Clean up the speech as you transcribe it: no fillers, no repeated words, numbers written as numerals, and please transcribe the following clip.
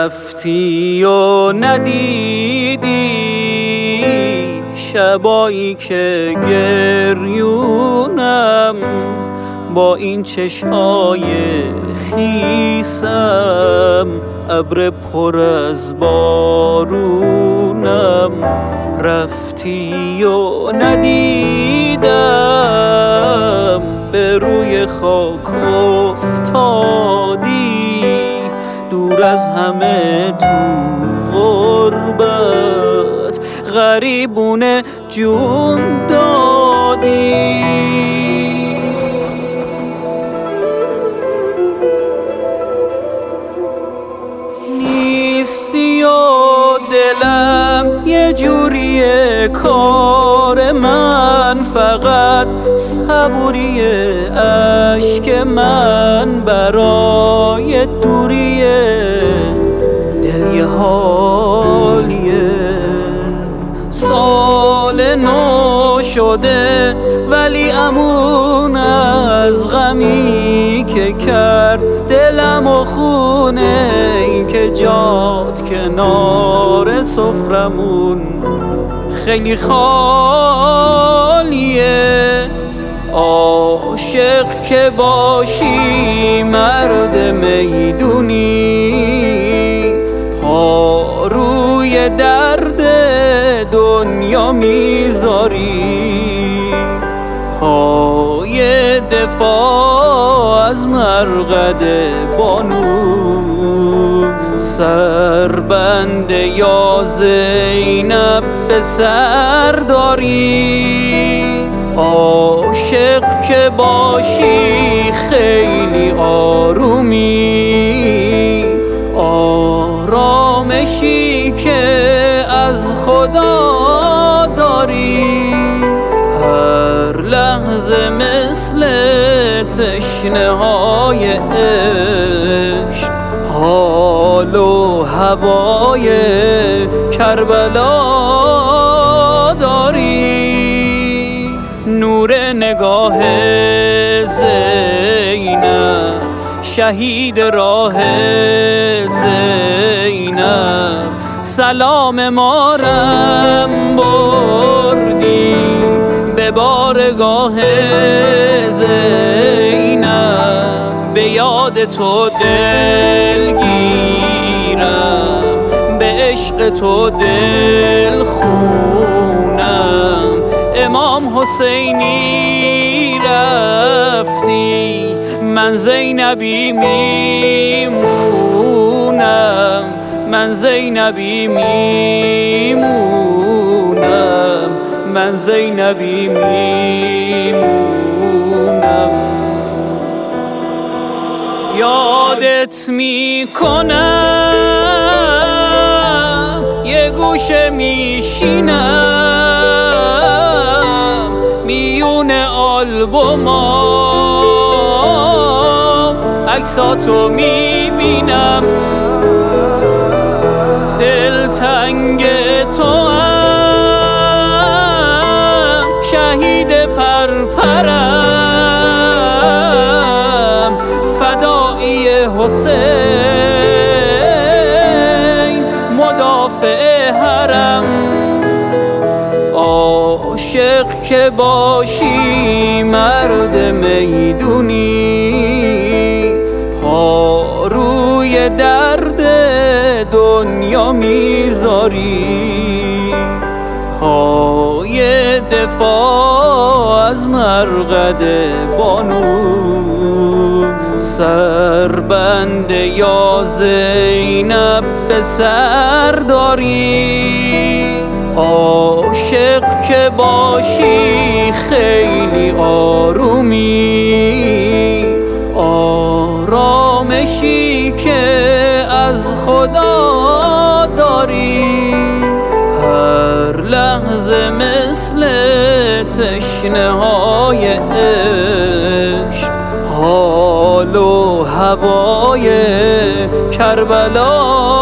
رفتی و ندیدی شبایی که گریونم با این چشمای خیسم، ابر پر از بارونم. رفتی و ندیدم به روی خاک افتادی، دور از همه تو غربت غریبونه جون دادی. نیستی و دلم یه جوریه، کار من فقط صبوریه، اشک من برای دوریه، دل یه حالیه. سال نو شده ولی امون از غمی که کرد دلم و خونه، این که جات کنار سفرمون خیلی خالیه. عاشق که باشی مرد میدونی، پا روی درد دنیا میذاری، پای دفاع از مرقد بانو، سربند یا زینب به سر داری. عاشق که باشی خیلی آرومی، آرامشی که از خدا داری، هر لحظه مثل تشنه های عشق، حال و هوای کربلا داری. نور نگاه زینب، شهید راه زینب، سلام مارم بردی به بارگاه زینب. به یاد تو دلگیرم، به عشق تو دل خونم. امام حسینی رفتی، من زینبی میمونم، من زینبی میمونم، من زینبی میمونم. یادت میکنم، یه گوشه میشینم، میون آلبومام عکساتو میبینم. دلتنگ تو هم، شهید پرپرم، فدایی حسین، مدافع حرم. عاشق که باشی مرد میدونی، پا روی درد دنیا میذاری، پای دفاع از مرقد بانو، سربند یا زینب به سر داری. عاشق که باشی خیلی آرومی، آرامشی که از خدا داری، هر لحظه مثل تشنه های عشق، حال و هوای کربلا